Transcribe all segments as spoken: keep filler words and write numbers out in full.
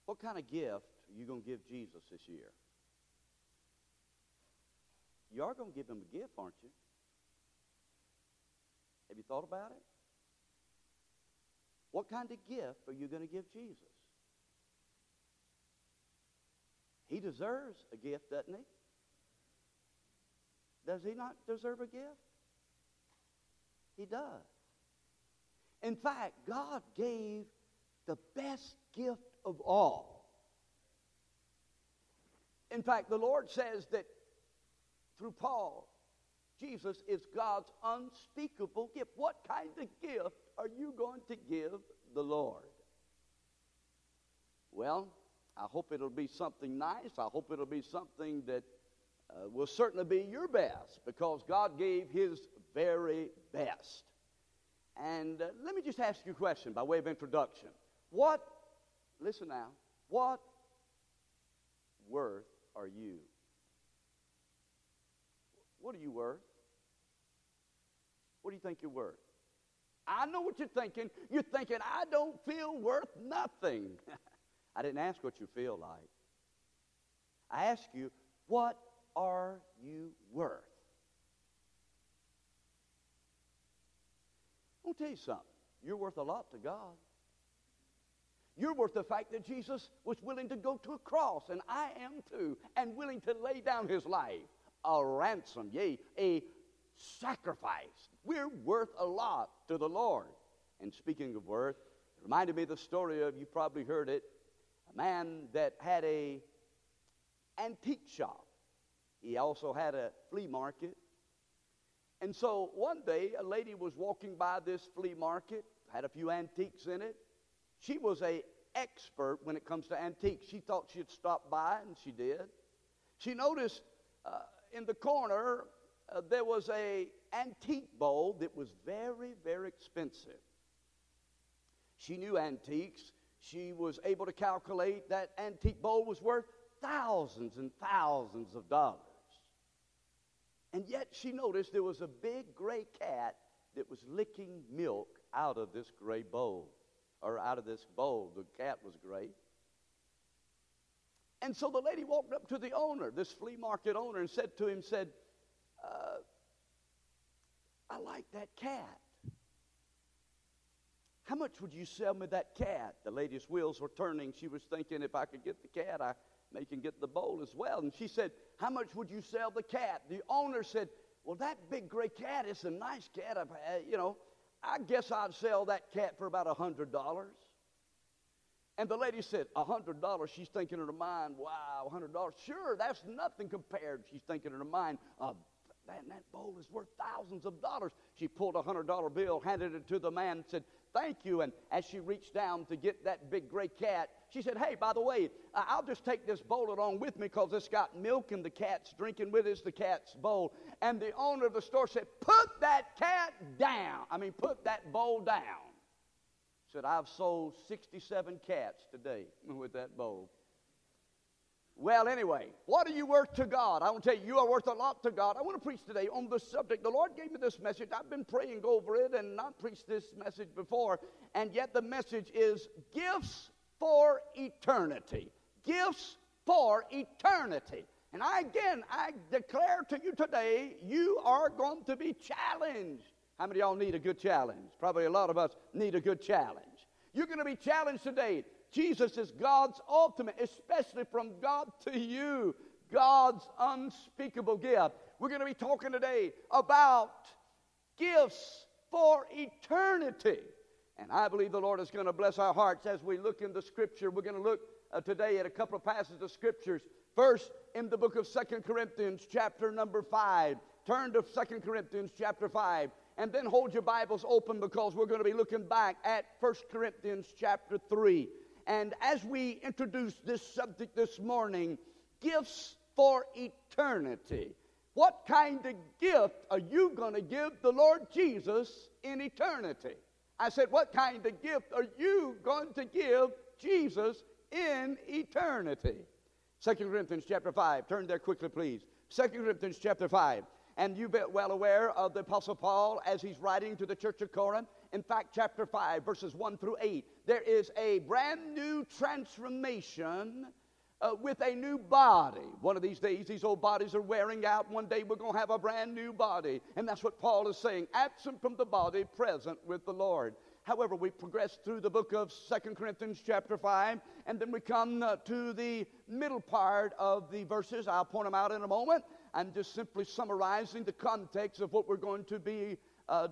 What kind of gift are you going to give Jesus this year? You are going to give him a gift, aren't you? Have you thought about it? What kind of gift are you going to give Jesus? He deserves a gift, doesn't he? Does he not deserve a gift? He does. In fact, God gave the best gift of all. In fact, the Lord says that through Paul, Jesus is God's unspeakable gift. What kind of gift are you going to give the Lord? Well, I hope it'll be something nice. I hope it'll be something that uh, will certainly be your best, because God gave his very best. And uh, let me just ask you a question by way of introduction. What, listen now, what worth are you? What are you worth? What do you think you're worth? I know what you're thinking. You're thinking, I don't feel worth nothing. I didn't ask what you feel like. I asked you, what are you worth? I'm going to tell you something. You're worth a lot to God. You're worth the fact that Jesus was willing to go to a cross, and I am too, and willing to lay down his life, a ransom, yea, a sacrifice. We're worth a lot to the Lord. And speaking of worth, it reminded me of the story of, you probably heard it, a man that had a antique shop. He also had a flea market. And so one day, a lady was walking by this flea market, had a few antiques in it. She was an expert when it comes to antiques. She thought she'd stop by, and she did. She noticed uh, in the corner, uh, there was a antique bowl that was very, very expensive. She knew antiques. She was able to calculate that antique bowl was worth thousands and thousands of dollars. And yet she noticed there was a big gray cat that was licking milk out of this gray bowl, or out of this bowl. The cat was gray. And so the lady walked up to the owner, this flea market owner, and said to him, said, uh, I like that cat. How much would you sell me that cat? The lady's wheels were turning. She was thinking, if I could get the cat, I may can get the bowl as well. And she said, how much would you sell the cat? The owner said, well, that big gray cat is a nice cat. I've had, you know, I guess I'd sell that cat for about one hundred dollars. And the lady said, one hundred dollars. She's thinking in her mind, wow, one hundred dollars. Sure, that's nothing compared. She's thinking in her mind, uh, man, that bowl is worth thousands of dollars. She pulled a one hundred dollar bill, handed it to the man, and said, thank you. And as she reached down to get that big gray cat, she said, hey, by the way, I'll just take this bowl along with me because it's got milk and the cat's drinking with us, the cat's bowl. And the owner of the store said, put that cat down. I mean, put that bowl down. Said, I've sold sixty-seven cats today with that bowl. Well, anyway, what are you worth to God? I want to tell you, you are worth a lot to God. I want to preach today on the subject. The Lord gave me this message. I've been praying over it and not preached this message before. And yet the message is gifts for eternity. Gifts for eternity. And I, again, I declare to you today, you are going to be challenged. How many of y'all need a good challenge? Probably a lot of us need a good challenge. You're going to be challenged today. Jesus is God's ultimate, especially from God to you, God's unspeakable gift. We're going to be talking today about gifts for eternity. And I believe the Lord is going to bless our hearts as we look in the Scripture. We're going to look uh, today at a couple of passages of Scriptures. First, in the book of Second Corinthians, chapter number five. Turn to Second Corinthians, chapter five. And then hold your Bibles open because we're going to be looking back at First Corinthians, chapter three. And as we introduce this subject this morning, gifts for eternity. What kind of gift are you going to give the Lord Jesus in eternity? I said, what kind of gift are you going to give Jesus in eternity? Second Corinthians chapter five. Turn there quickly, please. Second Corinthians chapter five. And you've been well aware of the Apostle Paul as he's writing to the church of Corinth. In fact, chapter five, verses one through eight, there is a brand new transformation uh, with a new body. One of these days, these old bodies are wearing out. One day, we're going to have a brand new body. And that's what Paul is saying, absent from the body, present with the Lord. However, we progress through the book of Second Corinthians chapter five, and then we come uh, to the middle part of the verses. I'll point them out in a moment. I'm just simply summarizing the context of what we're going to be uh,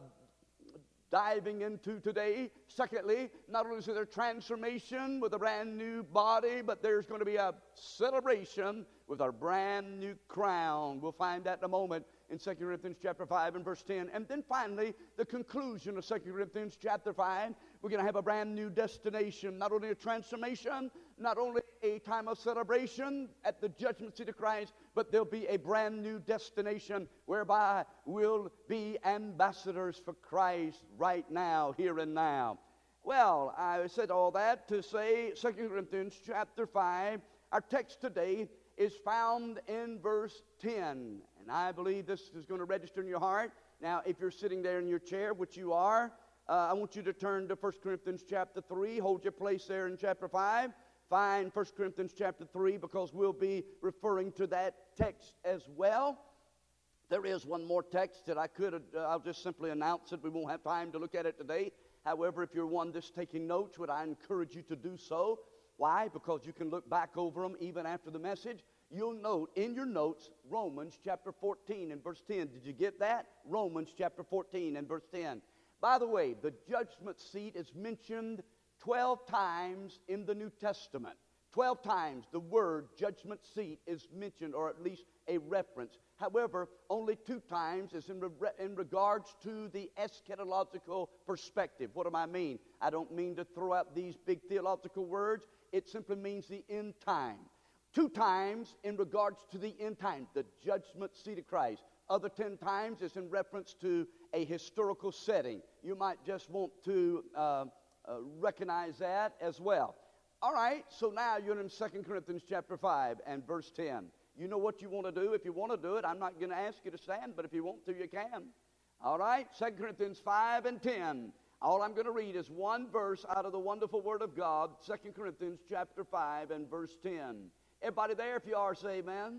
diving into today. Secondly, not only is there transformation with a brand new body, but there's going to be a celebration with our brand new crown. We'll find that in a moment in Second Corinthians chapter five and verse ten. And then finally, the conclusion of Second Corinthians chapter five. We're going to have a brand new destination, not only a transformation, not only a time of celebration at the judgment seat of Christ, but there'll be a brand new destination whereby we'll be ambassadors for Christ right now, here and now. Well, I said all that to say Second Corinthians chapter five. Our text today is found in verse ten. And I believe this is going to register in your heart. Now, if you're sitting there in your chair, which you are, uh, I want you to turn to First Corinthians chapter three. Hold your place there in chapter five. Find First Corinthians chapter three, because we'll be referring to that text as well. There is one more text that I could, uh, I'll just simply announce it. We won't have time to look at it today. However, if you're one that's taking notes, would I encourage you to do so? Why? Because you can look back over them even after the message. You'll note in your notes Romans chapter fourteen and verse ten. Did you get that? Romans chapter fourteen and verse ten. By the way, the judgment seat is mentioned twelve times in the New Testament. twelve times the word judgment seat is mentioned, or at least a reference. However, only two times is in, re- in regards to the eschatological perspective. What do I mean? I don't mean to throw out these big theological words. It simply means the end time. Two times in regards to the end time, the judgment seat of Christ. Other ten times is in reference to a historical setting. You might just want to uh, uh, recognize that as well. All right, so now you're in Second Corinthians chapter five and verse ten. You know what you want to do. If you want to do it, I'm not going to ask you to stand, but if you want to, you can. All right, Second Corinthians five and ten. All I'm going to read is one verse out of the wonderful Word of God, Second Corinthians chapter five and verse ten. Everybody there, if you are, say amen. Amen.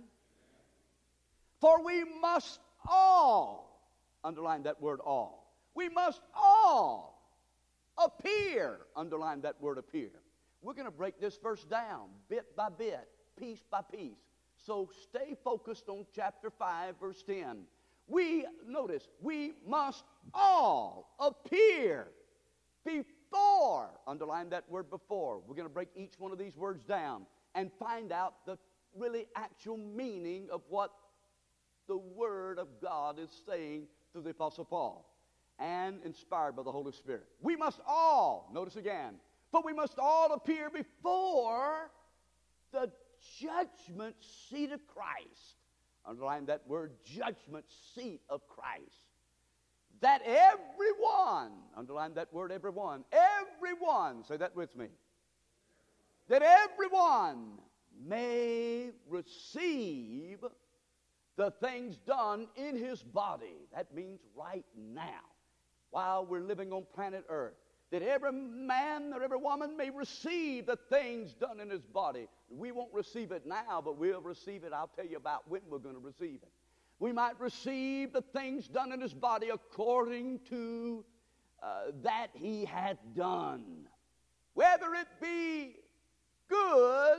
For we must all, underline that word all, we must all appear, underline that word appear. We're going to break this verse down bit by bit, piece by piece. So stay focused on chapter five, verse ten. We, notice, we must all appear before, underline that word before. We're going to break each one of these words down and find out the really actual meaning of what the Word of God is saying through the Apostle Paul, and inspired by the Holy Spirit. We must all, notice again, but we must all appear before the judgment seat of Christ. Underline that word, judgment seat of Christ. That everyone, underline that word, everyone, everyone, say that with me, that everyone may receive the things done in his body. That means right now, while we're living on planet Earth. That every man or every woman may receive the things done in his body. We won't receive it now, but we'll receive it. I'll tell you about when we're going to receive it. We might receive the things done in his body according to uh, that he hath done. Whether it be good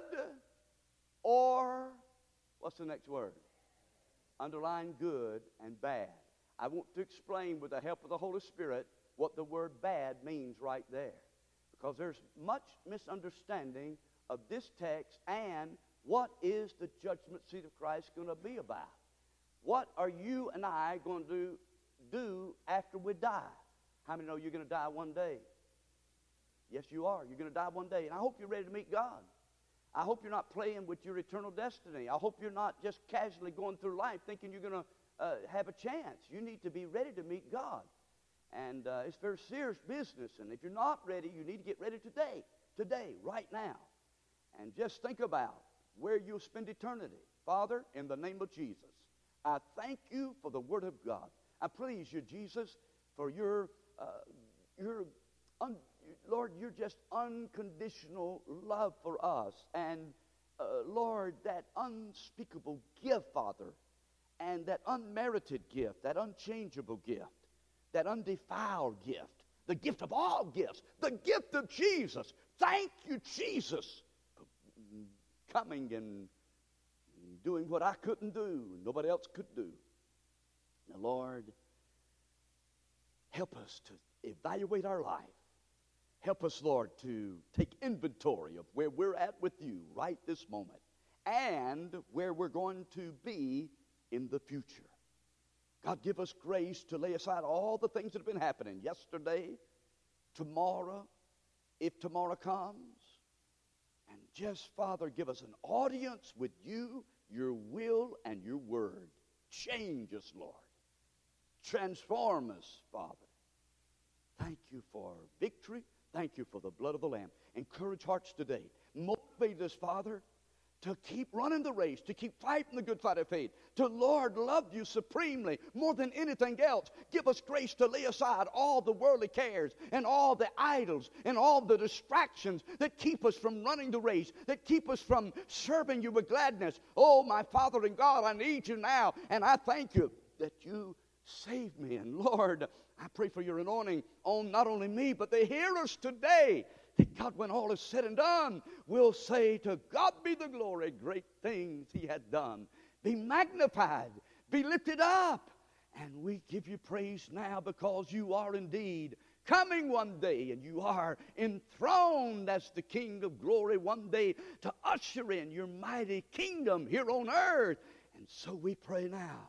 or, what's the next word? Underline good and bad. I want to explain with the help of the Holy Spirit what the word bad means right there. Because there's much misunderstanding of this text and what is the judgment seat of Christ going to be about. What are you and I going to do after we die? How many know you're going to die one day? Yes, you are. You're going to die one day. And I hope you're ready to meet God. I hope you're not playing with your eternal destiny. I hope you're not just casually going through life thinking you're going to uh, have a chance. You need to be ready to meet God. And uh, it's very serious business. And if you're not ready, you need to get ready today. Today, right now. And just think about where you'll spend eternity. Father, in the name of Jesus, I thank you for the Word of God. I praise you, Jesus, for your uh, your, un, Lord, you're just unconditional love for us. And, uh, Lord, that unspeakable gift, Father, and that unmerited gift, that unchangeable gift, that undefiled gift, the gift of all gifts, the gift of Jesus. Thank you, Jesus, for coming and doing what I couldn't do, nobody else could do. Now, Lord, help us to evaluate our life. Help us, Lord, to take inventory of where we're at with you right this moment and where we're going to be in the future. God, give us grace to lay aside all the things that have been happening yesterday, tomorrow, if tomorrow comes. And just, Father, give us an audience with you, your will, and your word. Change us, Lord. Transform us, Father. Thank you for victory. Thank you for the blood of the Lamb. Encourage hearts today. Motivate us, Father, to keep running the race, to keep fighting the good fight of faith, to, Lord, love you supremely more than anything else. Give us grace to lay aside all the worldly cares and all the idols and all the distractions that keep us from running the race, that keep us from serving you with gladness. Oh, my Father and God, I need you now, and I thank you that you saved me. And, Lord, I pray for your anointing on not only me, but the hearers today, that God, when all is said and done, will say, to God be the glory, great things he had done. Be magnified, be lifted up. And we give you praise now because you are indeed coming one day, and you are enthroned as the King of glory one day to usher in your mighty kingdom here on earth. And so we pray now.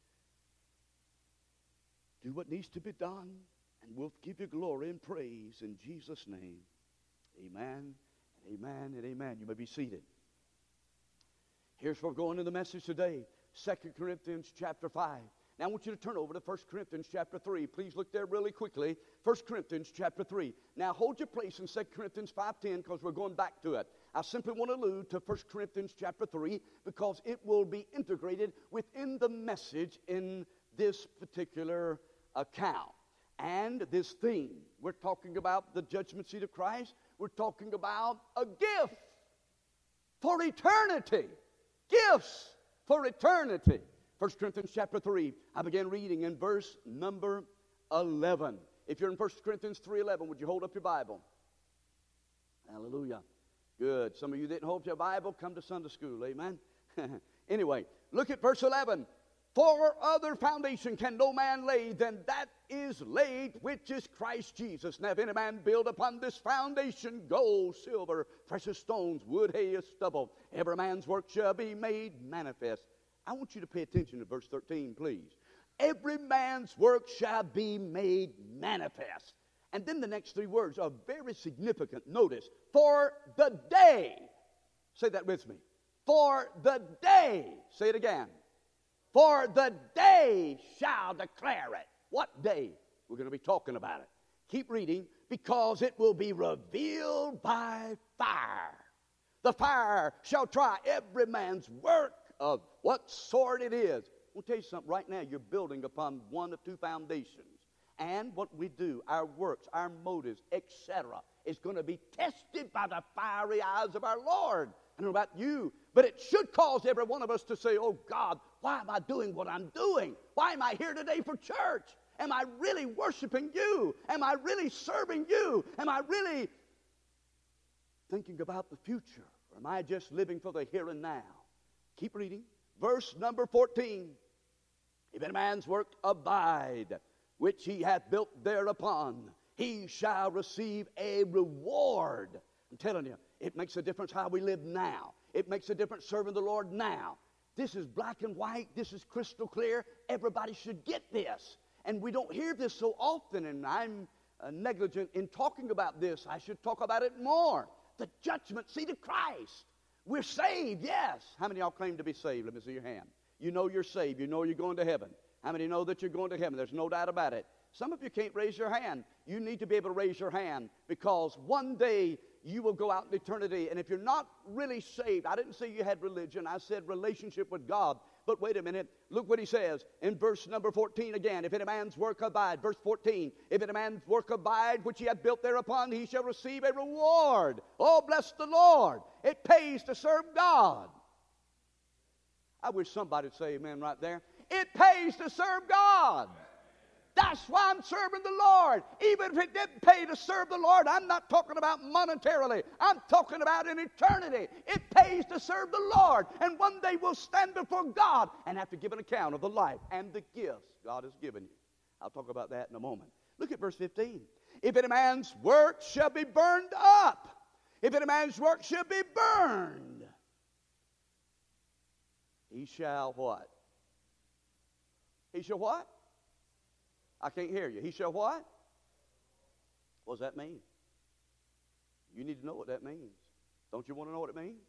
Do what needs to be done, and we'll give you glory and praise in Jesus' name. Amen, amen, and amen. You may be seated. Here's where we're going in the message today. Second Corinthians chapter five. Now I want you to turn over to First Corinthians chapter three. Please look there really quickly. First Corinthians chapter three. Now hold your place in Second Corinthians five ten because we're going back to it. I simply want to allude to First Corinthians chapter three because it will be integrated within the message in this particular account. And this theme, we're talking about the judgment seat of Christ. We're talking about a gift for eternity. Gifts for eternity. First Corinthians chapter three. I began reading in verse number eleven. If you're in First Corinthians three eleven, would you hold up your Bible? Hallelujah. Good. Some of you didn't hold your Bible, come to Sunday school. Amen. Anyway, look at verse eleven. For other foundation can no man lay than that is laid, which is Christ Jesus. Now if any man build upon this foundation gold, silver, precious stones, wood, hay, or stubble, every man's work shall be made manifest. I want you to pay attention to verse thirteen, please. Every man's work shall be made manifest. And then the next three words are very significant. Notice, for the day. Say that with me. For the day. Say it again. For the day shall declare it. What day? We're going to be talking about it. Keep reading. Because it will be revealed by fire. The fire shall try every man's work of what sort it is. I'll tell you something. Right now you're building upon one of two foundations. And what we do, our works, our motives, et cetera, is going to be tested by the fiery eyes of our Lord. I don't know about you, but it should cause every one of us to say, oh God, why am I doing what I'm doing? Why am I here today for church? Am I really worshiping you? Am I really serving you? Am I really thinking about the future? Or am I just living for the here and now? Keep reading. Verse number fourteen. If any man's work abide, which he hath built thereupon, he shall receive a reward. I'm telling you, it makes a difference how we live now. It makes a difference serving the Lord now. This is black and white. This is crystal clear. Everybody should get this. And we don't hear this so often, and I'm uh, negligent in talking about this. I should talk about it more. The judgment seat of Christ. We're saved, yes. How many of y'all claim to be saved? Let me see your hand. You know you're saved. You know you're going to heaven. How many know that you're going to heaven? There's no doubt about it. Some of you can't raise your hand. You need to be able to raise your hand because one day you will go out in eternity. And if you're not really saved, I didn't say you had religion. I said relationship with God. But wait a minute. Look what he says in verse number fourteen again. If any man's work abide, verse fourteen, if any man's work abide, which he hath built thereupon, he shall receive a reward. Oh, bless the Lord. It pays to serve God. I wish somebody would say amen right there. It pays to serve God. That's why I'm serving the Lord. Even if it didn't pay to serve the Lord, I'm not talking about monetarily. I'm talking about in eternity. It pays to serve the Lord. And one day we'll stand before God and have to give an account of the life and the gifts God has given you. I'll talk about that in a moment. Look at verse fifteen. If any man's work shall be burned up, if any man's work shall be burned, he shall what? He shall what? I can't hear you. He shall what? What does that mean? You need to know what that means. Don't you want to know what it means?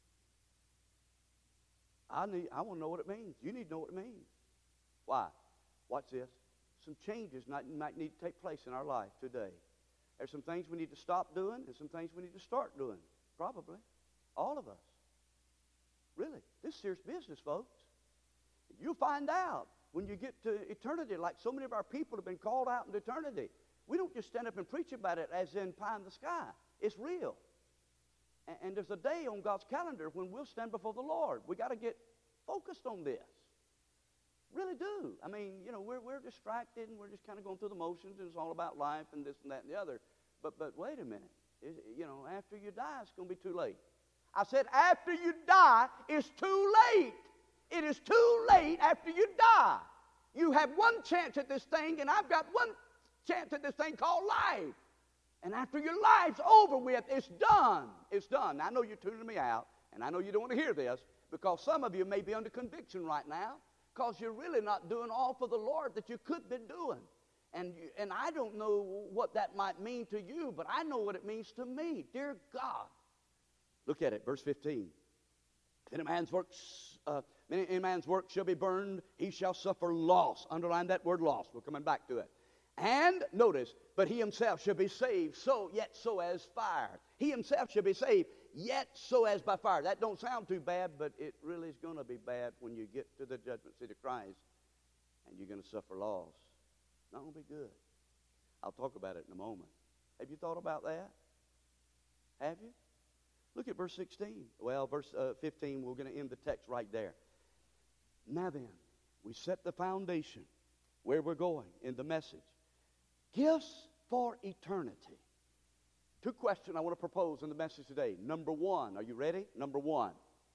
I need. I want to know what it means. You need to know what it means. Why? Watch this. Some changes might, might need to take place in our life today. There's some things we need to stop doing and some things we need to start doing. Probably. All of us. Really. This is serious business, folks. You'll find out when you get to eternity, like so many of our people have been called out into eternity. We don't just stand up and preach about it as in pie in the sky. It's real. And, and there's a day on God's calendar when we'll stand before the Lord. We got to get focused on this. Really do. I mean, you know, we're, we're distracted and we're just kind of going through the motions and it's all about life and this and that and the other. But, but wait a minute. It, you know, after you die, it's going to be too late. I said after you die, it's too late. It is too late after you die. You have one chance at this thing, and I've got one chance at this thing called life. And after your life's over with, it's done. It's done. Now, I know you're tuning me out, and I know you don't want to hear this, because some of you may be under conviction right now, because you're really not doing all for the Lord that you could be doing. And, you, and I don't know what that might mean to you, but I know what it means to me. Dear God. Look at it, verse fifteen. If any man's works, uh, any man's work shall be burned, he shall suffer loss. Underline that word loss. We're coming back to it. And notice, but he himself shall be saved, so yet so as fire. He himself shall be saved, yet so as by fire. That don't sound too bad, but it really is going to be bad when you get to the judgment seat of Christ, and you're going to suffer loss. It's not going to be good. I'll talk about it in a moment. Have you thought about that? Have you? Look at verse sixteen. Well, verse uh, fifteen, we're going to end the text right there. Now then, we set the foundation where we're going in the message. Gifts for eternity. Two questions I want to propose in the message today. Number one, are you ready? Number one,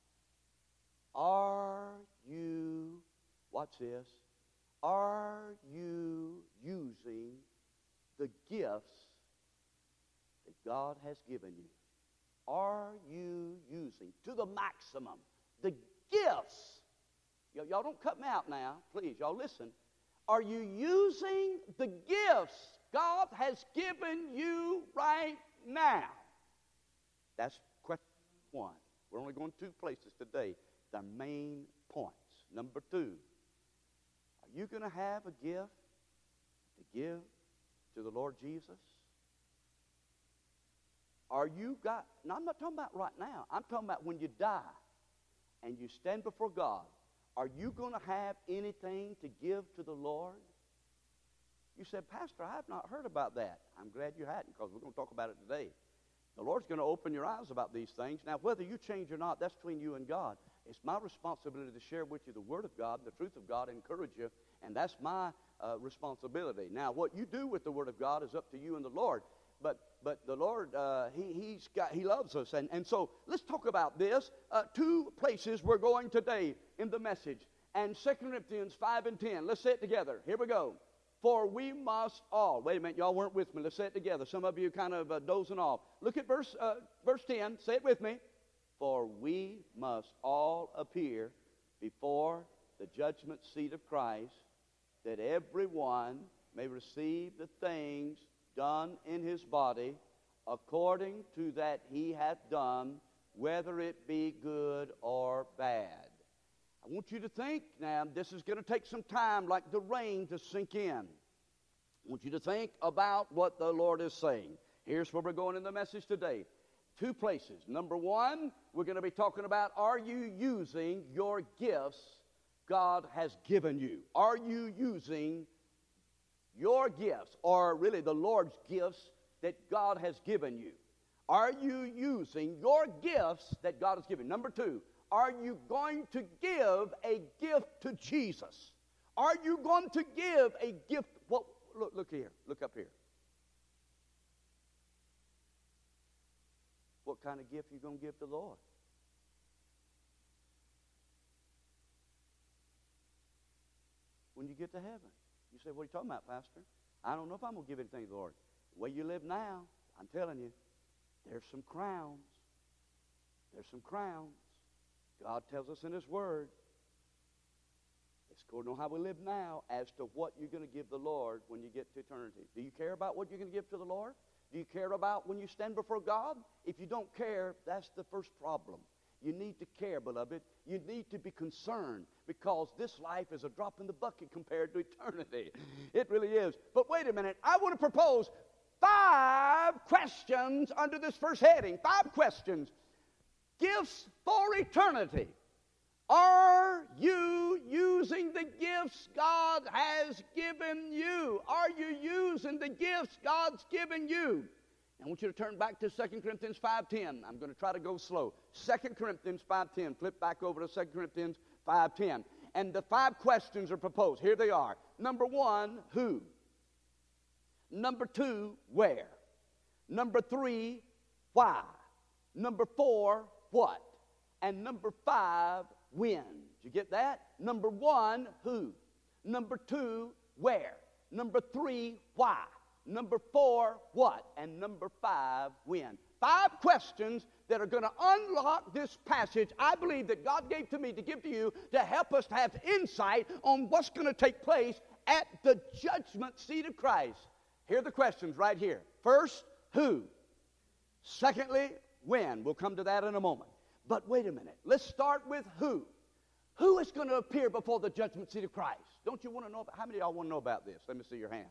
are you, watch this, are you using the gifts that God has given you? Are you using to the maximum the gifts? Y- y'all don't cut me out now, please. Y'all listen. Are you using the gifts God has given you right now? That's question one. We're only going two places today. The main points. Number two, are you going to have a gift to give to the Lord Jesus? Are you got, now I'm not talking about right now. I'm talking about when you die and you stand before God. Are you going to have anything to give to the Lord? You said, Pastor, I have not heard about that. I'm glad you hadn't, because we're going to talk about it today. The Lord's going to open your eyes about these things. Now, whether you change or not, that's between you and God. It's my responsibility to share with you the Word of God, the truth of God, encourage you, and that's my uh, responsibility. Now, what you do with the Word of God is up to you and the Lord. But but the Lord, uh, he, he's got, he loves us. And, and so let's talk about this. Uh, two places we're going today in the message. And Second Corinthians five and ten. Let's say it together. Here we go. For we must all. Wait a minute, y'all weren't with me. Let's say it together. Some of you kind of uh, dozing off. Look at verse, uh, verse ten. Say it with me. For we must all appear before the judgment seat of Christ, that everyone may receive the things done in his body according to that he hath done, whether it be good or bad. I want you to think now, this is going to take some time like the rain to sink in. I want you to think about what the Lord is saying. Here's where we're going in the message today. Two places. Number one, we're going to be talking about, are you using your gifts God has given you? Are you using your gifts, or really the Lord's gifts that God has given you? Are you using your gifts that God has given? Number two, are you going to give a gift to Jesus? Are you going to give a gift? Well, look, look here. Look up here. What kind of gift are you going to give to the Lord? When you get to heaven. You say, what are you talking about, Pastor? I don't know if I'm going to give anything to the Lord. The way you live now, I'm telling you, there's some crowns. There's some crowns. God tells us in His Word, it's according to how we live now as to what you're going to give the Lord when you get to eternity. Do you care about what you're going to give to the Lord? Do you care about when you stand before God? If you don't care, that's the first problem. You need to care, beloved. You need to be concerned, because this life is a drop in the bucket compared to eternity. It really is. But wait a minute. I want to propose five questions under this first heading. Five questions. Gifts for eternity. Are you using the gifts God has given you? Are you using the gifts God's given you? I want you to turn back to Second Corinthians five ten. I'm going to try to go slow. Second Corinthians five ten. Flip back over to Second Corinthians five ten. And the five questions are proposed. Here they are. Number one, who? Number two, where? Number three, why? Number four, what? And number five, when. Did you get that? Number one, who? Number two, where? Number three, why? Number four, what? And number five, when. Five questions that are going to unlock this passage I believe that God gave to me to give to you to help us to have insight on what's going to take place at the judgment seat of Christ. Here are the questions right here. First, who? Secondly, when. We'll come to that in a moment. But wait a minute. Let's start with who. Who is going to appear before the judgment seat of Christ? Don't you want to know about, how many of y'all want to know about this? Let me see your hand.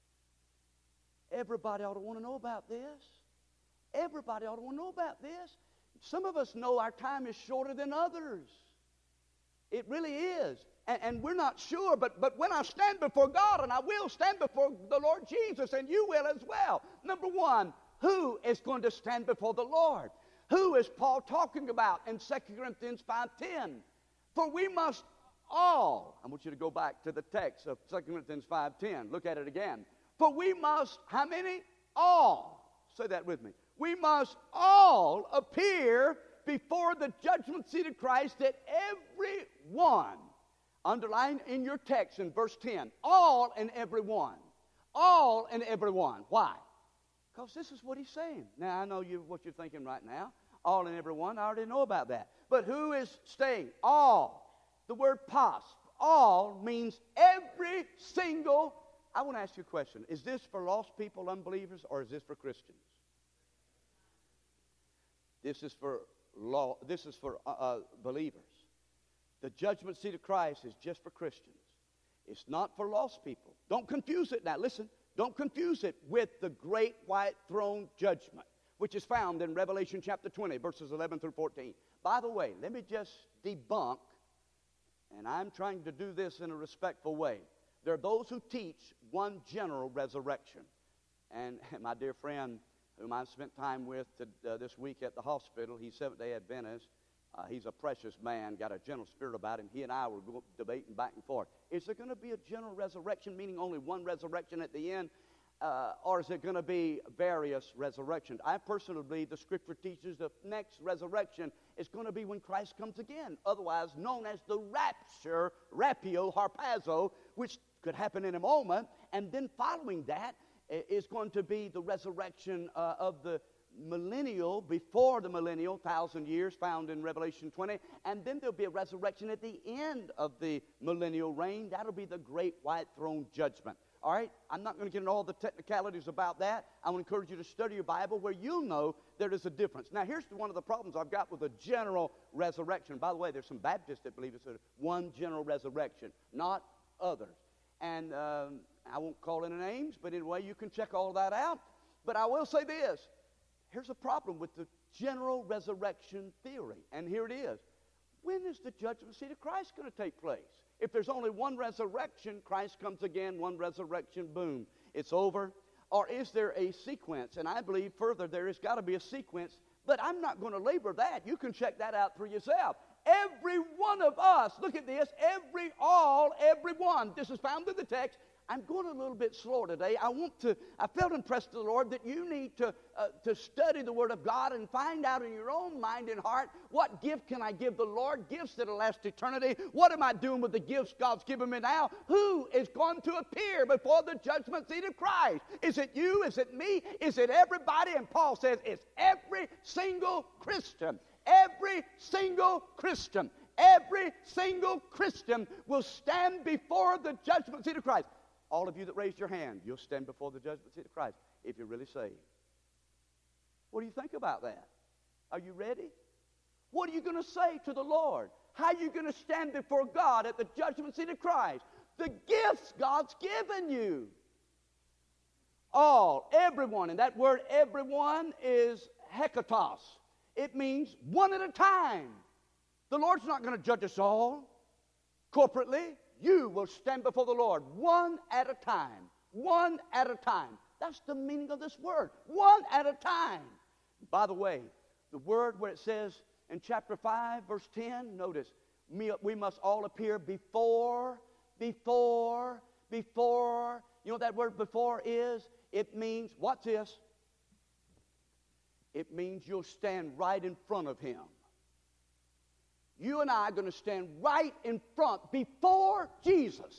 Everybody ought to want to know about this. Everybody ought to want to know about this. Some of us know our time is shorter than others. It really is. And, and we're not sure, but, but when I stand before God, and I will stand before the Lord Jesus, and you will as well. Number one, who is going to stand before the Lord? Who is Paul talking about in Second Corinthians five ten? For we must all, I want you to go back to the text of Second Corinthians five ten. Look at it again. For we must, how many? All. Say that with me. We must all appear before the judgment seat of Christ, that every one, underline in your text in verse ten, all and every one. All and every one. Why? Because this is what he's saying. Now, I know you what you're thinking right now. All and every one, I already know about that. But who is staying? All. The word pas, all, means every single. I want to ask you a question. Is this for lost people, unbelievers, or is this for Christians? This is for law. This is for uh, uh, believers. The judgment seat of Christ is just for Christians. It's not for lost people. Don't confuse it now. Listen, don't confuse it with the great white throne judgment, which is found in Revelation chapter twenty, verses eleven through fourteen. By the way, let me just debunk, and I'm trying to do this in a respectful way. There are those who teach one general resurrection. And my dear friend, whom I spent time with to, uh, this week at the hospital, he's Seventh-day Adventist. Uh, he's a precious man, got a gentle spirit about him. He and I were debating back and forth. Is there going to be a general resurrection, meaning only one resurrection at the end? Uh, or is it going to be various resurrections? I personally believe the Scripture teaches the next resurrection is going to be when Christ comes again, otherwise known as the rapture, rapio, harpazo, which could happen in a moment. And then following that is going to be the resurrection uh, of the millennial, before the millennial, thousand years, found in Revelation twenty. And then there'll be a resurrection at the end of the millennial reign. That'll be the great white throne judgment. All right? I'm not going to get into all the technicalities about that. I want to encourage you to study your Bible where you'll know there is a difference. Now, here's one of the problems I've got with a general resurrection. By the way, there's some Baptists that believe it's a one general resurrection, not others. And um, I won't call any names, but anyway, you can check all that out. But I will say this. Here's a problem with the general resurrection theory, and here it is. When is the judgment seat of Christ going to take place? If there's only one resurrection, Christ comes again, one resurrection, boom, it's over. Or is there a sequence? And I believe further there has got to be a sequence, but I'm not going to labor that. You can check that out for yourself. Every one of us, look at this, every, all, every one. This is found in the text. I'm going a little bit slower today. I want to, I felt impressed to the Lord that you need to, uh, to study the Word of God and find out in your own mind and heart, what gift can I give the Lord? Gifts that'll last eternity. What am I doing with the gifts God's given me now? Who is going to appear before the judgment seat of Christ? Is it you? Is it me? Is it everybody? And Paul says it's every single Christian. Every single Christian. Every single Christian will stand before the judgment seat of Christ. All of you that raised your hand, you'll stand before the judgment seat of Christ if you're really saved. What do you think about that? Are you ready? What are you going to say to the Lord? How are you going to stand before God at the judgment seat of Christ? The gifts God's given you. All, everyone, and that word everyone is hekatos. It means one at a time. The Lord's not going to judge us all corporately. You will stand before the Lord one at a time. One at a time. That's the meaning of this word. One at a time. By the way, the word where it says in chapter five, verse ten, notice, we must all appear before, before, before. You know what that word before is? It means, what's this? It means you'll stand right in front of Him. You and I are going to stand right in front before Jesus.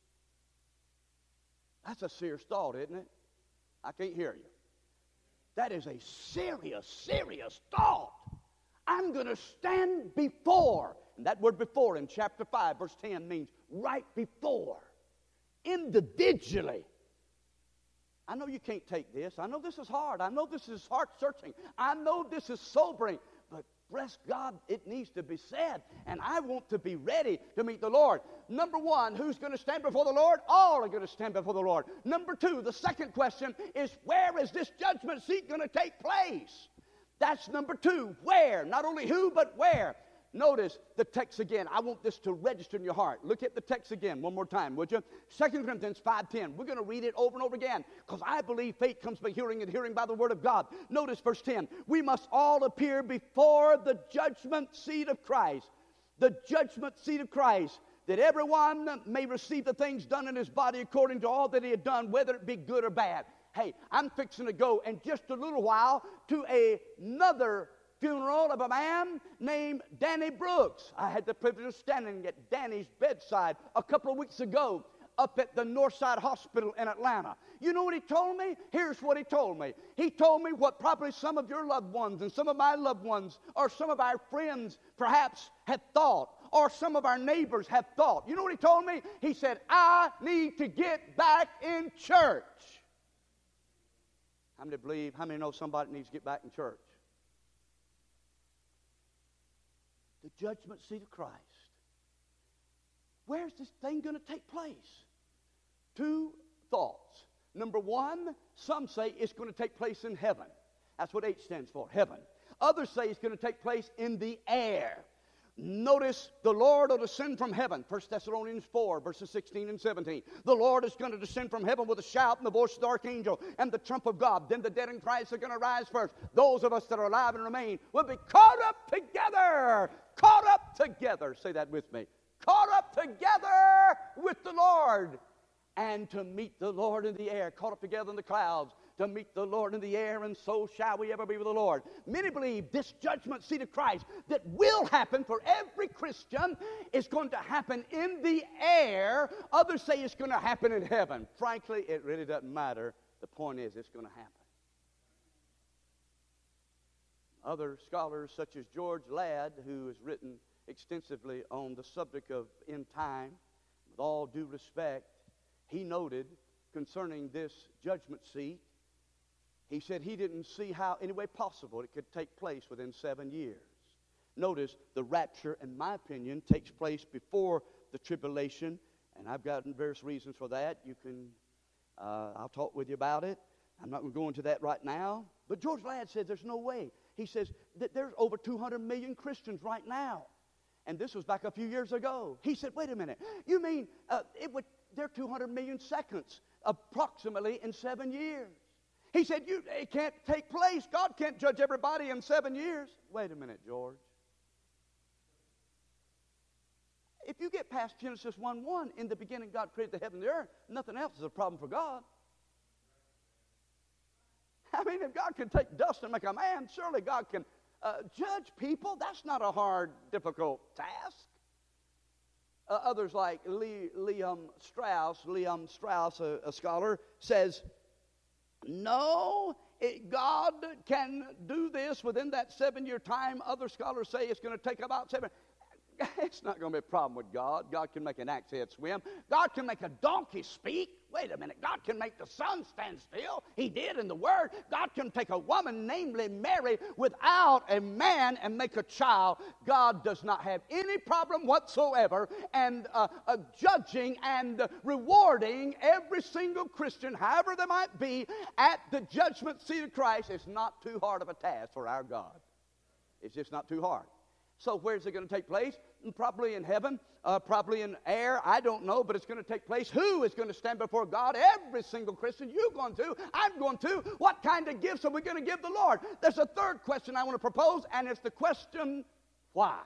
That's a serious thought, isn't it? I can't hear you. That is a serious, serious thought. I'm going to stand before. And that word before in chapter five, verse ten means right before. Individually. I know you can't take this. I know this is hard. I know this is heart-searching. I know this is sobering. But bless God, it needs to be said. And I want to be ready to meet the Lord. Number one, who's going to stand before the Lord? All are going to stand before the Lord. Number two, the second question is, where is this judgment seat going to take place? That's number two. Where? Not only who, but where. Notice the text again. I want this to register in your heart. Look at the text again one more time, would you? Second Corinthians five ten. We're going to read it over and over again because I believe faith comes by hearing and hearing by the Word of God. Notice verse ten. We must all appear before the judgment seat of Christ. The judgment seat of Christ, that everyone may receive the things done in his body according to all that he had done, whether it be good or bad. Hey, I'm fixing to go in just a little while to a, another funeral of a man named Danny Brooks. I had the privilege of standing at Danny's bedside a couple of weeks ago up at the Northside Hospital in Atlanta. You know what he told me? Here's what he told me. He told me what probably some of your loved ones and some of my loved ones or some of our friends perhaps had thought, or some of our neighbors have thought. You know what he told me? He said, I need to get back in church. How many believe, how many know somebody needs to get back in church? The judgment seat of Christ. Where's this thing going to take place? Two thoughts. Number one, some say it's going to take place in heaven. That's what H stands for, heaven. Others say it's going to take place in the air. Notice the Lord will descend from heaven. First Thessalonians four, verses sixteen and seventeen. The Lord is going to descend from heaven with a shout and the voice of the archangel and the trump of God. Then the dead in Christ are going to rise first. Those of us that are alive and remain will be caught up together. Caught up together. Say that with me. Caught up together with the Lord. And to meet the Lord in the air. Caught up together in the clouds. To meet the Lord in the air, and so shall we ever be with the Lord. Many believe this judgment seat of Christ that will happen for every Christian is going to happen in the air. Others say it's going to happen in heaven. Frankly, it really doesn't matter. The point is, it's going to happen. Other scholars, such as George Ladd, who has written extensively on the subject of end time, with all due respect, he noted concerning this judgment seat, he said he didn't see how any way possible it could take place within seven years. Notice the rapture, in my opinion, takes place before the tribulation, and I've got various reasons for that. You can, uh, I'll talk with you about it. I'm not going to go into that right now. But George Ladd said there's no way. He says that there's over two hundred million Christians right now. And this was back a few years ago. He said, wait a minute, you mean uh, it would, there are two hundred million seconds approximately in seven years. He said, you, it can't take place. God can't judge everybody in seven years. Wait a minute, George. If you get past Genesis one one, in the beginning God created the heaven and the earth, nothing else is a problem for God. I mean, if God can take dust and make a man, surely God can uh, judge people. That's not a hard, difficult task. Uh, others like Lee, Liam Strauss, Liam Strauss, a, a scholar, says, no, it, God can do this within that seven-year time. Other scholars say it's going to take about seven. It's not going to be a problem with God. God can make an axe head swim. God can make a donkey speak. Wait a minute. God can make the sun stand still. He did in the Word. God can take a woman, namely Mary, without a man and make a child. God does not have any problem whatsoever. And uh, uh, judging and uh, rewarding every single Christian, however they might be, at the judgment seat of Christ is not too hard of a task for our God. It's just not too hard. So where's it going to take place? Probably in heaven, uh, probably in air. I don't know, but it's going to take place. Who is going to stand before God? Every single Christian. You're going to. I'm going to. What kind of gifts are we going to give the Lord? There's a third question I want to propose, and it's the question, why?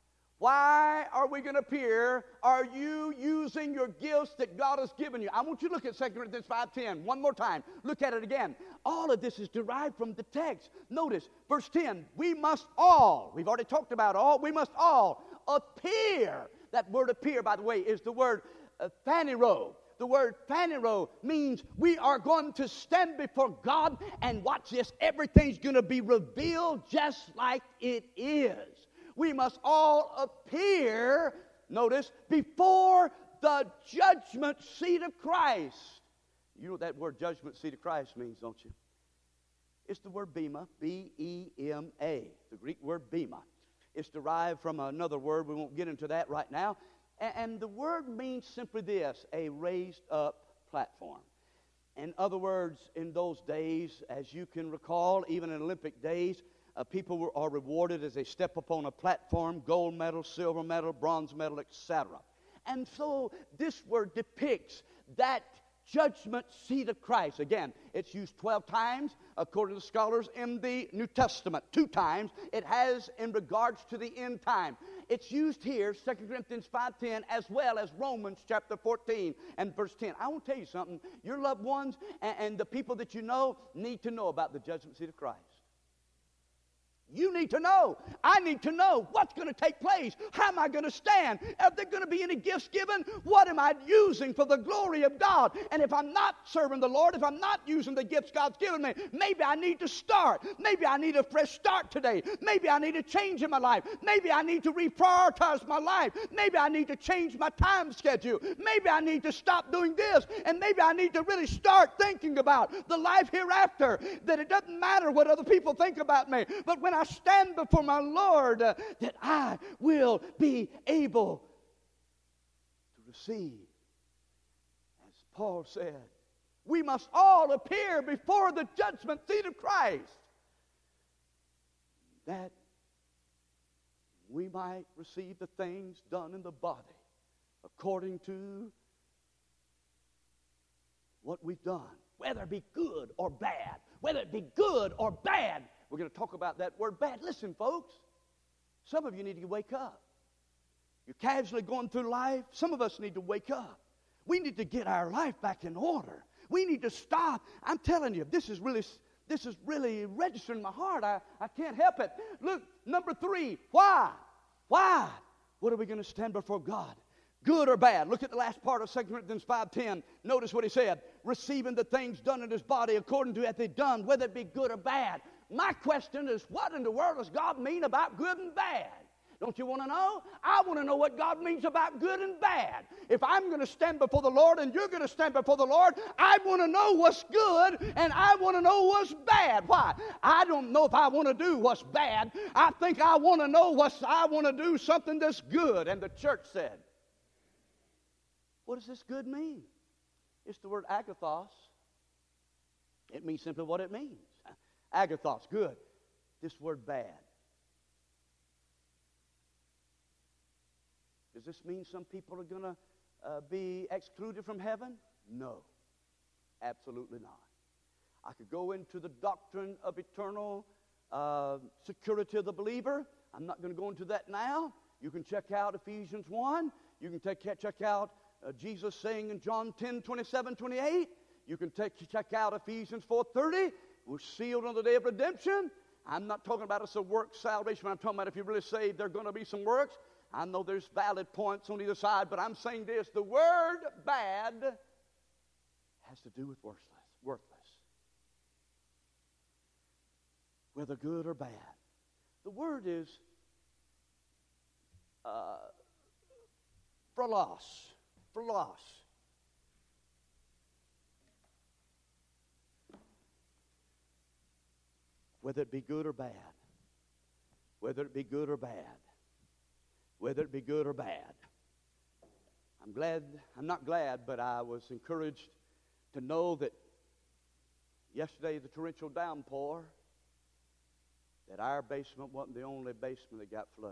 Why are we going to appear? Are you using your gifts that God has given you? I want you to look at Second Corinthians five ten one more time. Look at it again. All of this is derived from the text. Notice, verse ten, we must all, we've already talked about all, we must all appear. That word appear, by the way, is the word uh, phanero. The word phanero means we are going to stand before God, and watch this, everything's going to be revealed just like it is. We must all appear, notice, before the judgment seat of Christ. You know what that word judgment seat of Christ means, don't you? It's the word bema, B E M A, the Greek word bema. It's derived from another word. We won't get into that right now. And, and the word means simply this, a raised up platform. In other words, in those days, as you can recall, even in Olympic days, Uh, people were, are rewarded as they step upon a platform, gold medal, silver medal, bronze medal, et cetera. And so this word depicts that judgment seat of Christ. Again, it's used twelve times, according to scholars, in the New Testament. Two times it has in regards to the end time. It's used here, Second Corinthians five ten, as well as Romans chapter fourteen and verse ten. I want to tell you something. Your loved ones and, and the people that you know need to know about the judgment seat of Christ. You need to know. I need to know what's going to take place. How am I going to stand? Are there going to be any gifts given? What am I using for the glory of God? And if I'm not serving the Lord, if I'm not using the gifts God's given me, maybe I need to start. Maybe I need a fresh start today. Maybe I need a change in my life. Maybe I need to reprioritize my life. Maybe I need to change my time schedule. Maybe I need to stop doing this. And maybe I need to really start thinking about the life hereafter, that it doesn't matter what other people think about me. But when I I stand before my Lord, uh, that I will be able to receive. As Paul said, we must all appear before the judgment seat of Christ, that we might receive the things done in the body according to what we've done, whether it be good or bad, whether it be good or bad. We're going to talk about that word bad. Listen, folks, some of you need to wake up. You're casually going through life. Some of us need to wake up. We need to get our life back in order. We need to stop. I'm telling you, this is really, this is really registering in my heart. I, I can't help it. Look, number three, why? Why? What are we going to stand before God? Good or bad? Look at the last part of Second Corinthians five ten. Notice what he said. Receiving the things done in his body according to what they've done, whether it be good or bad. My question is, what in the world does God mean about good and bad? Don't you want to know? I want to know what God means about good and bad. If I'm going to stand before the Lord and you're going to stand before the Lord, I want to know what's good and I want to know what's bad. Why? I don't know if I want to do what's bad. I think I want to know what's, I want to do something that's good. And the church said, what does this good mean? It's the word agathos. It means simply what it means. Agathos, good. This word bad. Does this mean some people are going to uh, be excluded from heaven? No, absolutely not. I could go into the doctrine of eternal uh, security of the believer. I'm not going to go into that now. You can check out Ephesians one. You can take, check out uh, Jesus saying in John ten, twenty-seven, twenty-eight. You can take, check out Ephesians four thirty. We're sealed on the day of redemption. I'm not talking about it's a work salvation. I'm talking about if you're really saved, there are going to be some works. I know there's valid points on either side, but I'm saying this. The word bad has to do with worthless. worthless. Whether good or bad. The word is uh, phralos. Phralos. Whether it be good or bad. Whether it be good or bad. Whether it be good or bad. I'm glad, I'm not glad, but I was encouraged to know that yesterday the torrential downpour, that our basement wasn't the only basement that got flooded.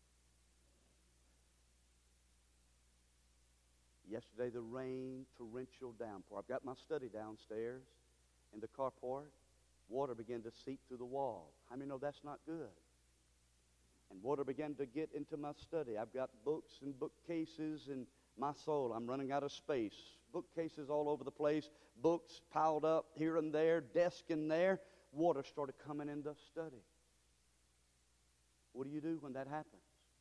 Yesterday the rain, torrential downpour. I've got my study downstairs in the carport. Water began to seep through the wall. How many know that's not good? And water began to get into my study. I've got books and bookcases in my soul. I'm running out of space. Bookcases all over the place. Books piled up here and there. Desk in there. Water started coming in the study. What do you do when that happens?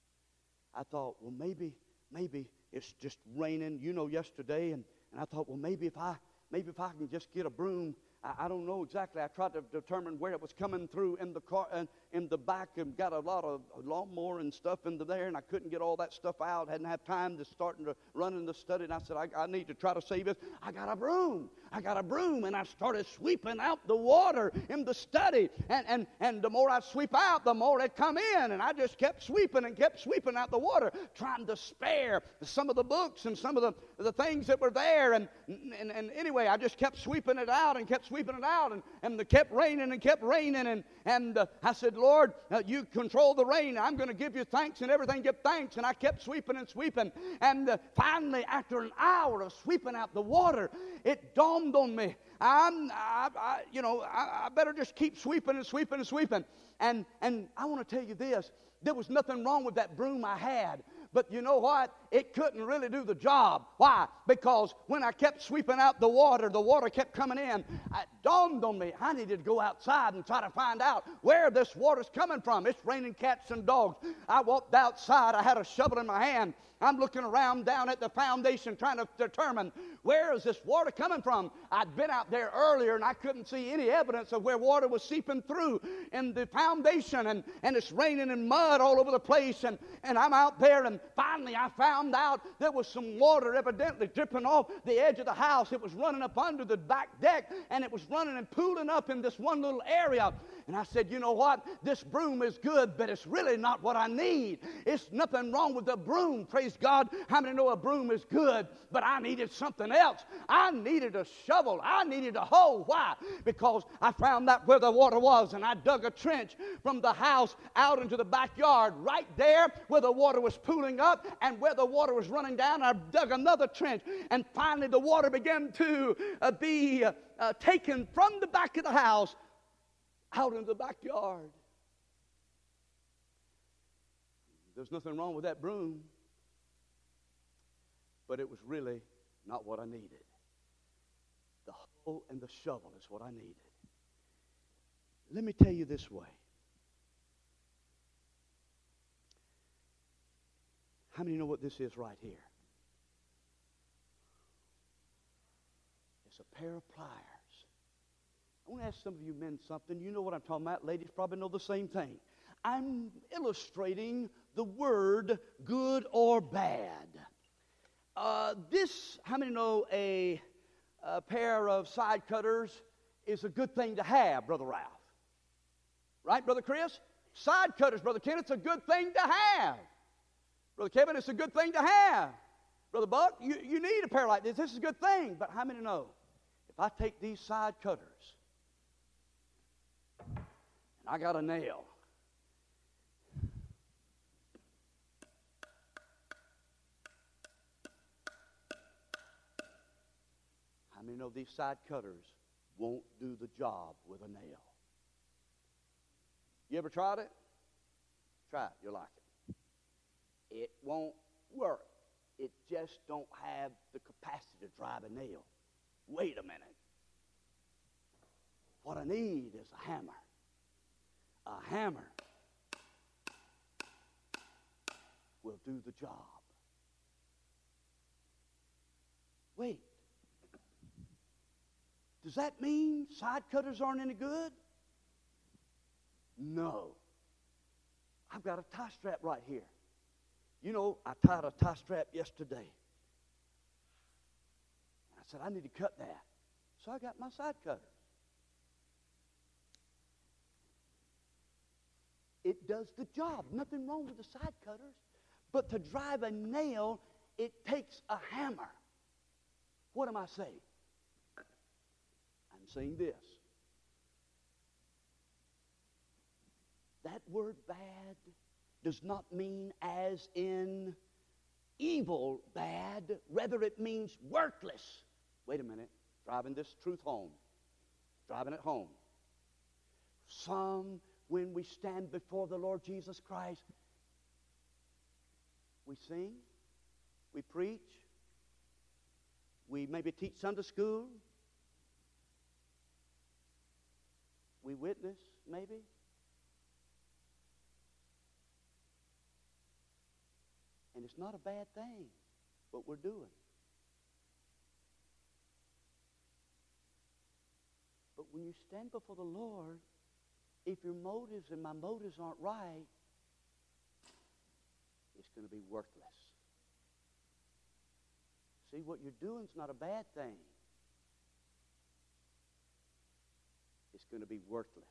I thought, well, maybe, maybe it's just raining. You know, yesterday, and, and I thought, well, maybe if I, maybe if I can just get a broom. I, I don't know exactly. I tried to determine where it was coming through in the car, and in the back, and got a lot of lawnmower and stuff into there, and I couldn't get all that stuff out. Hadn't had time to start to run in the study, and I said, I, I need to try to save this. I got a broom. I got a broom, and I started sweeping out the water in the study, and, and, and the more I sweep out, the more it come in, and I just kept sweeping and kept sweeping out the water, trying to spare some of the books and some of the, the things that were there, and, and, and anyway, I just kept sweeping it out and kept sweeping it out, and, and it kept raining and kept raining, and, and uh, I said, Lord, uh, you control the rain. I'm going to give you thanks and everything. Give thanks. And I kept sweeping and sweeping. And uh, finally, after an hour of sweeping out the water, it dawned on me. I'm, I, I, you know, I, I better just keep sweeping and sweeping and sweeping. And and I want to tell you this. There was nothing wrong with that broom I had. But you know what? It couldn't really do the job. Why? Because when I kept sweeping out the water, the water kept coming in. It dawned on me, I needed to go outside and try to find out where this water's coming from. It's raining cats and dogs. I walked outside. I had a shovel in my hand. I'm looking around down at the foundation trying to determine where is this water coming from. I'd been out there earlier and I couldn't see any evidence of where water was seeping through in the foundation, and, and it's raining and mud all over the place, and, and I'm out there, and finally I found out there was some water evidently dripping off the edge of the house. It was running up under the back deck, and it was running and pooling up in this one little area. And I said, you know what? This broom is good, but it's really not what I need. It's nothing wrong with the broom. Praise God. How many know a broom is good? But I needed something else. I needed a shovel. I needed a hoe. Why? Because I found out where the water was, and I dug a trench from the house out into the backyard. Right there where the water was pooling up and where the water was running down, I dug another trench. And finally the water began to uh, be uh, uh, taken from the back of the house out into the backyard. There's nothing wrong with that broom, but it was really not what I needed. The hoe and the shovel is what I needed. Let me tell you this way. How many know what this is right here? It's a pair of pliers. I want to ask some of you men something. You know what I'm talking about. Ladies probably know the same thing. I'm illustrating the word good or bad. Uh, this, how many know a, a pair of side cutters is a good thing to have, Brother Ralph? Right, Brother Chris? Side cutters, Brother Ken, it's a good thing to have. Brother Kevin, it's a good thing to have. Brother Buck, you, you need a pair like this. This is a good thing. But how many know? If I take these side cutters and I got a nail, know these side cutters won't do the job with a nail? You ever tried it? Try it. You'll like it. It won't work. It just don't have the capacity to drive a nail. Wait a minute. What I need is a hammer. A hammer will do the job. Wait. Does that mean side cutters aren't any good? No. I've got a tie strap right here. You know, I tied a tie strap yesterday. I said, I need to cut that. So I got my side cutter. It does the job. Nothing wrong with the side cutters. But to drive a nail, it takes a hammer. What am I saying? I'm saying this. That word bad does not mean as in evil bad. Rather, it means worthless. Wait a minute. Driving this truth home. Driving it home. Some, when we stand before the Lord Jesus Christ, we sing, we preach, we maybe teach Sunday school, we witness, maybe. And it's not a bad thing, what we're doing. But when you stand before the Lord, if your motives and my motives aren't right, it's going to be worthless. See, what you're doing is not a bad thing. It's going to be worthless.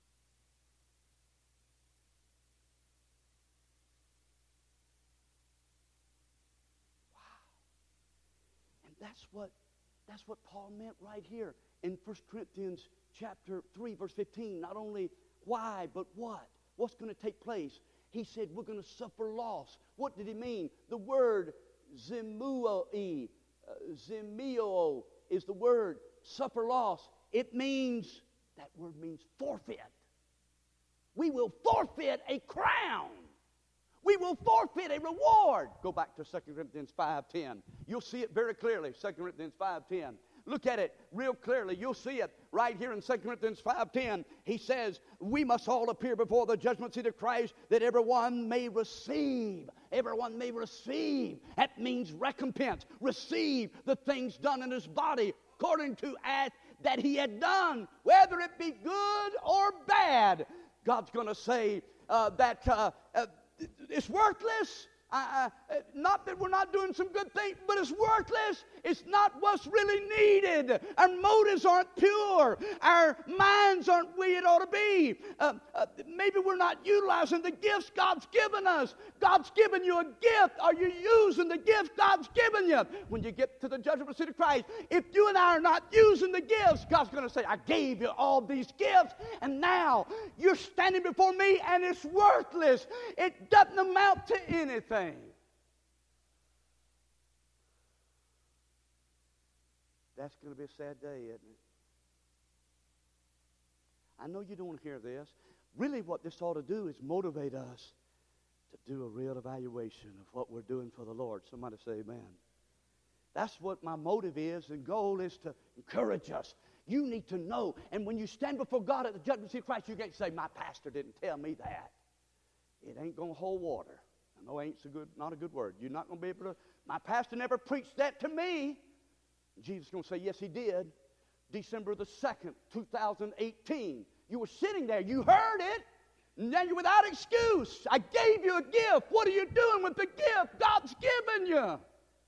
That's what, that's what Paul meant right here in First Corinthians chapter three, verse fifteen. Not only why, but what? What's going to take place? He said we're going to suffer loss. What did he mean? The word zimuoi, uh, zimio is the word, suffer loss. It means, that word means forfeit. We will forfeit a crown. We will forfeit a reward. Go back to Second Corinthians five ten. You'll see it very clearly, Second Corinthians five ten. Look at it real clearly. You'll see it right here in Second Corinthians five ten. He says, we must all appear before the judgment seat of Christ that everyone may receive. Everyone may receive. That means recompense. Receive the things done in his body according to as that he had done, whether it be good or bad. God's going to say uh, that... Uh, uh, It's worthless. Uh, uh, not that we're not doing some good things, but it's worthless. It's not what's really needed. Our motives aren't pure. Our minds aren't where it ought to be. Uh, uh, maybe we're not utilizing the gifts God's given us. God's given you a gift. Are you using the gift God's given you? When you get to the judgment seat of Christ, if you and I are not using the gifts, God's going to say, I gave you all these gifts, and now you're standing before me, and it's worthless. It doesn't amount to anything. That's going to be a sad day, isn't it? I know you don't want to hear this. Really what this ought to do is motivate us to do a real evaluation of what we're doing for the Lord. Somebody say amen. That's what my motive is and goal is, to encourage us. You need to know. And when you stand before God at the judgment seat of Christ, you can't say, my pastor didn't tell me that. It ain't going to hold water. I know ain't so good, not a good word. You're not going to be able to, my pastor never preached that to me. Jesus is going to say, yes, he did. December the second, two thousand eighteen. You were sitting there. You heard it. And then you're without excuse. I gave you a gift. What are you doing with the gift God's given you?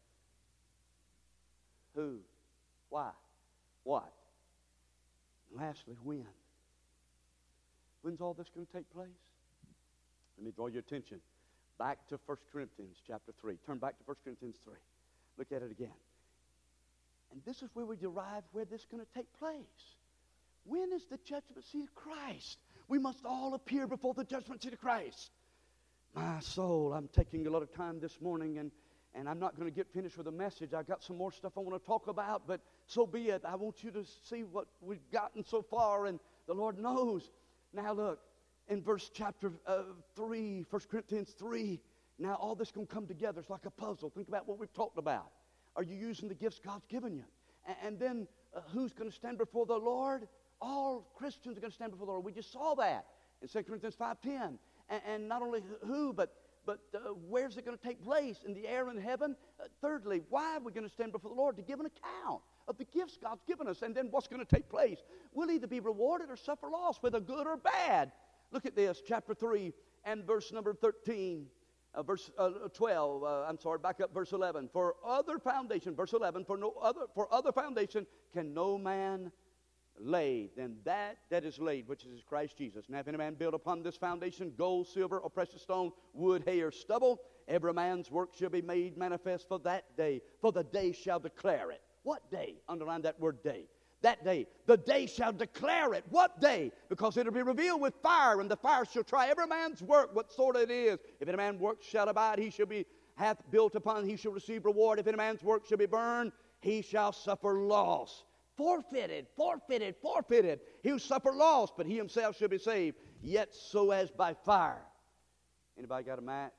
Who? Why? What? And lastly, when? When's all this going to take place? Let me draw your attention back to First Corinthians chapter three. Turn back to First Corinthians three. Look at it again. And this is where we derive where this is going to take place. When is the judgment seat of Christ? We must all appear before the judgment seat of Christ. My soul, I'm taking a lot of time this morning, and, and I'm not going to get finished with the message. I've got some more stuff I want to talk about, but so be it. I want you to see what we've gotten so far, and the Lord knows. Now look, in verse chapter uh, three, First Corinthians three, now all this is going to come together. It's like a puzzle. Think about what we've talked about. Are you using the gifts God's given you? And, and then uh, who's going to stand before the Lord? All Christians are going to stand before the Lord. We just saw that in Second Corinthians five ten. And, and not only who, but But uh, where's it going to take place? In the air in heaven? Uh, thirdly, why are we going to stand before the Lord? To give an account of the gifts God's given us. And then what's going to take place? We'll either be rewarded or suffer loss, whether good or bad. Look at this, chapter three and verse number thirteen. Uh, verse uh, twelve, uh, I'm sorry, back up verse eleven. For other foundation, verse eleven, for no other, for other foundation can no man laid than that that is laid, which is Christ Jesus. Now if any man build upon this foundation gold, silver, or precious stone, wood, hay, or stubble, every man's work shall be made manifest for that day, for the day shall declare it. What day? Underline that word day. That day. The day shall declare it. What day? Because it will be revealed with fire, and the fire shall try every man's work, what sort it is. If any man work shall abide, he shall be hath built upon, he shall receive reward. If any man's work shall be burned, he shall suffer loss. Forfeited, forfeited, forfeited. He will suffer loss, but he himself shall be saved, yet so as by fire. Anybody got a match?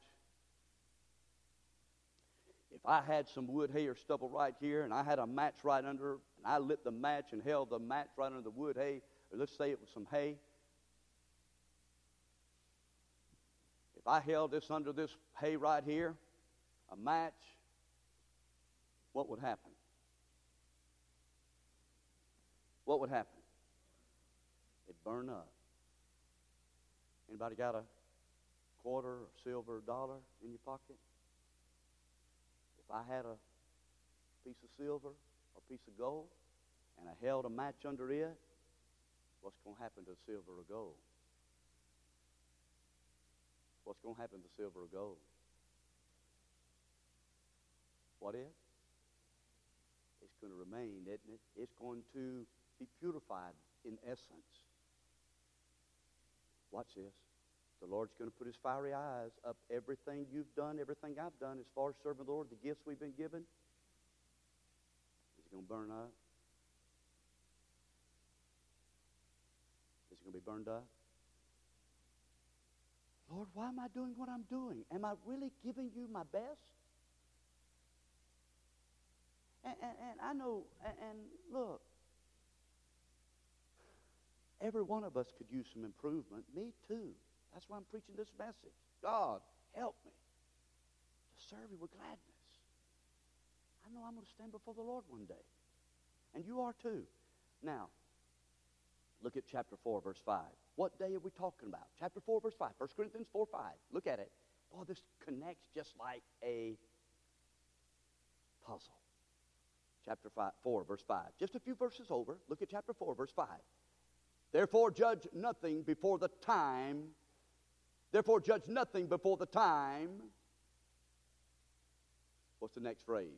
If I had some wood, hay, or stubble right here, and I had a match right under, and I lit the match and held the match right under the wood, hay, or let's say it was some hay. If I held this under this hay right here, a match, what would happen? What would happen? It'd burn up. Anybody got a quarter or silver or dollar in your pocket? If I had a piece of silver or piece of gold and I held a match under it, what's going to happen to silver or gold? What's going to happen to silver or gold? What is? It's going to remain, isn't it? It's going to be purified in essence. Watch this. The Lord's going to put his fiery eyes up everything you've done, everything I've done as far as serving the Lord, the gifts we've been given. Is it going to burn up? Is it going to be burned up? Lord, why am I doing what I'm doing? Am I really giving you my best? And, and, and I know, and, and look, every one of us could use some improvement. Me too. That's why I'm preaching this message. God, help me to serve you with gladness. I know I'm going to stand before the Lord one day. And you are too. Now, look at chapter four, verse five. What day are we talking about? Chapter four, verse five. First Corinthians four, five. Look at it. Boy, this connects just like a puzzle. Chapter five, four, verse five. Just a few verses over. Look at chapter four, verse five. Therefore judge nothing before the time. Therefore judge nothing before the time. What's the next phrase?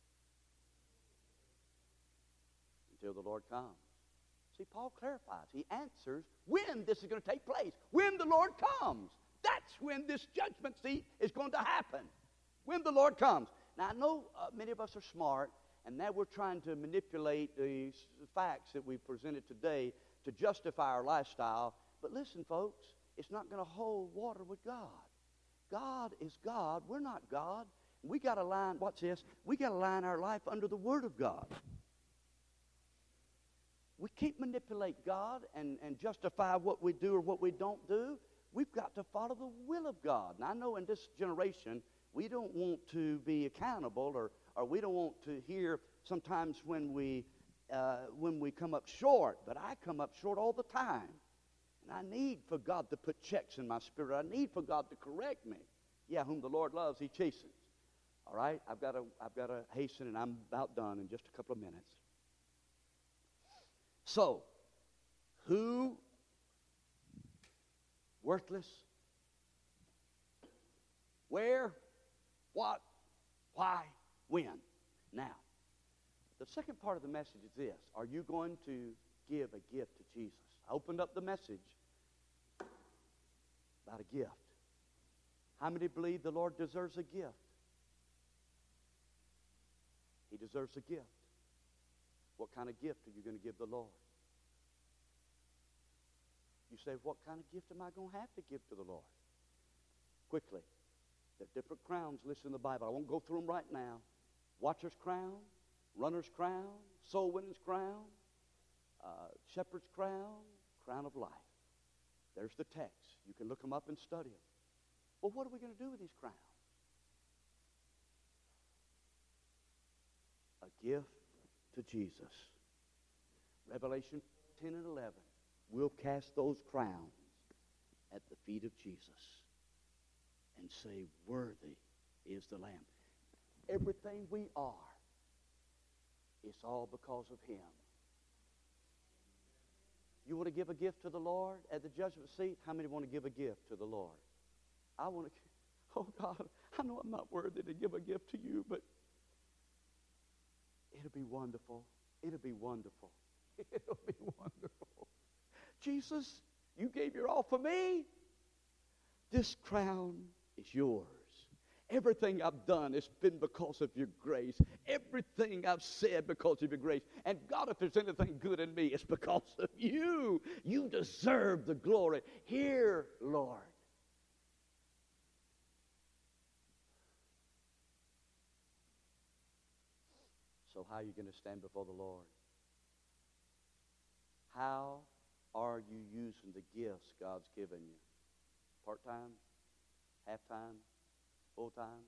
Until the Lord comes. See, Paul clarifies. He answers when this is going to take place. When the Lord comes. That's when this judgment seat is going to happen. When the Lord comes. Now, I know uh, many of us are smart, and now we're trying to manipulate the facts that we presented today to justify our lifestyle. But listen, folks, it's not going to hold water with God. God is God. We're not God. We got to line, watch this, we got to line our life under the Word of God. We can't manipulate God and, and justify what we do or what we don't do. We've got to follow the will of God. And I know in this generation, we don't want to be accountable, or, or we don't want to hear sometimes when we, uh, when we come up short. But I come up short all the time. And I need for God to put checks in my spirit. I need for God to correct me. Yeah, whom the Lord loves, he chastens. All right, I've got to, I've got to hasten, and I'm about done in just a couple of minutes. So, who? Worthless? Where? What? Why? When? Now, the second part of the message is this. Are you going to give a gift to Jesus? I opened up the message about a gift. How many believe the Lord deserves a gift? deserves a gift. What kind of gift are you going to give the Lord? You say, what kind of gift am I going to have to give to the Lord? Quickly. There are different crowns listed in the Bible. I won't go through them right now. Watcher's crown, runner's crown, soul winning's crown, uh, shepherd's crown, crown of life. There's the text. You can look them up and study them. Well, what are we going to do with these crowns? A gift to Jesus. Revelation ten and eleven. We'll cast those crowns at the feet of Jesus and say, worthy is the Lamb. Everything we are, it's all because of him. You want to give a gift to the Lord at the judgment seat? How many want to give a gift to the Lord? I want to, oh God, I know I'm not worthy to give a gift to you, but it'll be wonderful. It'll be wonderful. It'll be wonderful. Jesus, you gave your all for me. This crown is yours. Everything I've done has been because of your grace. Everything I've said because of your grace. And God, if there's anything good in me, it's because of you. You deserve the glory. Here, Lord. So how are you going to stand before the Lord? How are you using the gifts God's given you? Part-time? Half-time? Full-time?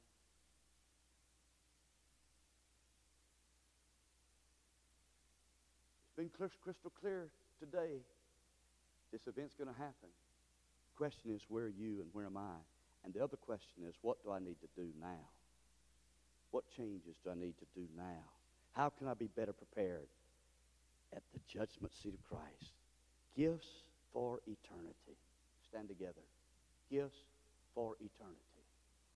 It's been crystal clear today. This event's going to happen. The question is, where are you and where am I? And the other question is, what do I need to do now? What changes do I need to do now? How can I be better prepared at the judgment seat of Christ? Gifts for eternity. Stand together. Gifts for eternity.